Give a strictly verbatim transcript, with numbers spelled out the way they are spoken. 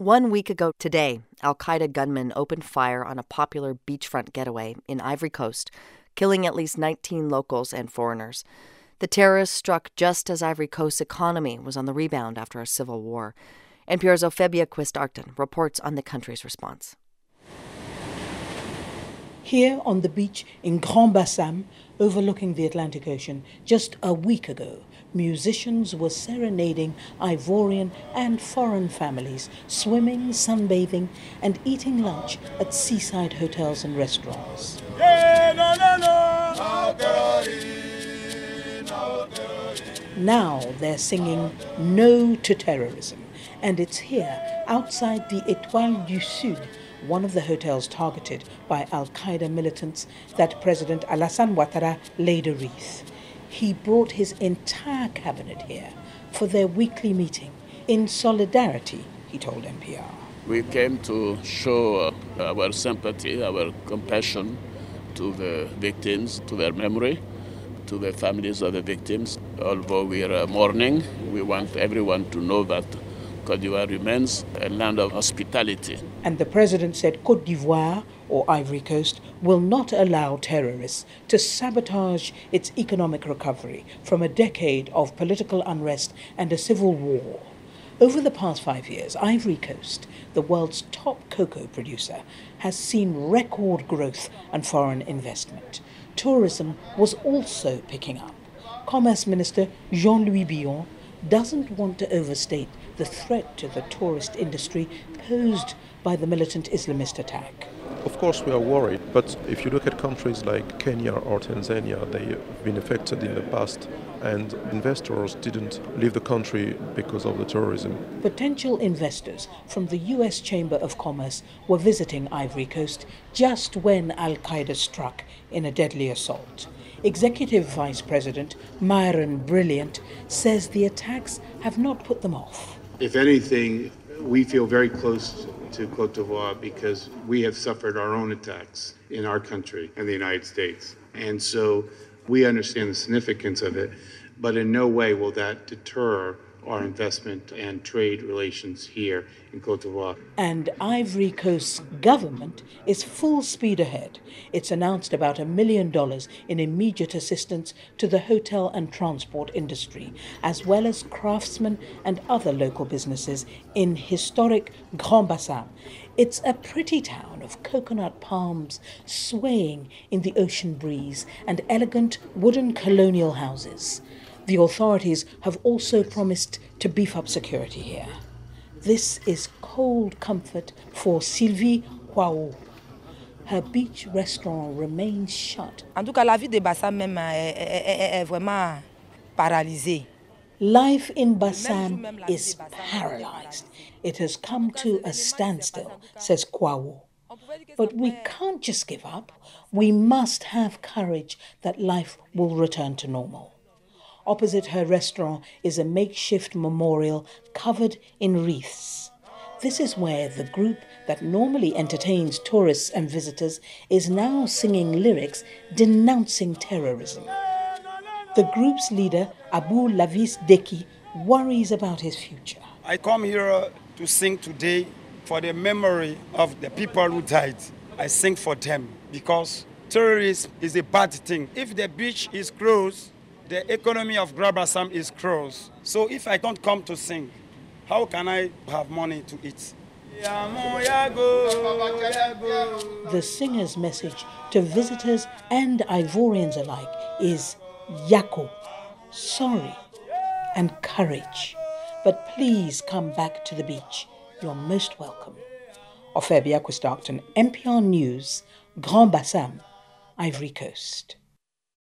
One week ago today, Al-Qaeda gunmen opened fire on a popular beachfront getaway in Ivory Coast, killing at least nineteen locals and foreigners. The terrorists struck just as Ivory Coast's economy was on the rebound after a civil war. N P R's Ophebia Quist-Arton reports on the country's response. Here on the beach in Grand Bassam, overlooking the Atlantic Ocean, just a week ago, musicians were serenading Ivorian and foreign families, swimming, sunbathing, and eating lunch at seaside hotels and restaurants. Now they're singing No to Terrorism, and it's here, outside the Étoile du Sud, one of the hotels targeted by Al-Qaeda militants, that President Alassane Ouattara laid a wreath. He brought his entire cabinet here for their weekly meeting in solidarity, he told N P R. We came to show our sympathy, our compassion to the victims, to their memory, to the families of the victims. Although we are mourning, we want everyone to know that Côte d'Ivoire remains a land of hospitality. And the president said Côte d'Ivoire, or Ivory Coast, will not allow terrorists to sabotage its economic recovery from a decade of political unrest and a civil war. Over the past five years, Ivory Coast, the world's top cocoa producer, has seen record growth and foreign investment. Tourism was also picking up. Commerce Minister Jean-Louis Billon doesn't want to overstate the threat to the tourist industry posed by the militant Islamist attack. Of course we are worried, but if you look at countries like Kenya or Tanzania, they have been affected in the past, and investors didn't leave the country because of the tourism. Potential investors from the U S Chamber of Commerce were visiting Ivory Coast just when Al-Qaeda struck in a deadly assault. Executive Vice President Myron Brilliant says the attacks have not put them off. If anything, we feel very close to Côte d'Ivoire because we have suffered our own attacks in our country and the United States. And so we understand the significance of it, but in no way will that deter our investment and trade relations here in Côte d'Ivoire. And Ivory Coast's government is full speed ahead. It's announced about a million dollars in immediate assistance to the hotel and transport industry, as well as craftsmen and other local businesses in historic Grand Bassam. It's a pretty town of coconut palms swaying in the ocean breeze and elegant wooden colonial houses. The authorities have also promised to beef up security here. This is cold comfort for Sylvie Kwao. Her beach restaurant remains shut. En tout cas, la vie de Bassam même est vraiment paralysée. Life in Bassam is paralyzed. It has come to a standstill, says Kwao. But we can't just give up. We must have courage that life will return to normal. Opposite her restaurant is a makeshift memorial covered in wreaths. This is where the group that normally entertains tourists and visitors is now singing lyrics denouncing terrorism. The group's leader, Abu Lavis Deki, worries about his future. I come here to sing today for the memory of the people who died. I sing for them because terrorism is a bad thing. If the beach is closed, the economy of Grand Bassam is closed. So if I don't come to sing, how can I have money to eat? The singer's message to visitors and Ivorians alike is Yako, sorry, and courage. But please come back to the beach. You're most welcome. Ophebia Quist-Arton, N P R News, Grand Bassam, Ivory Coast.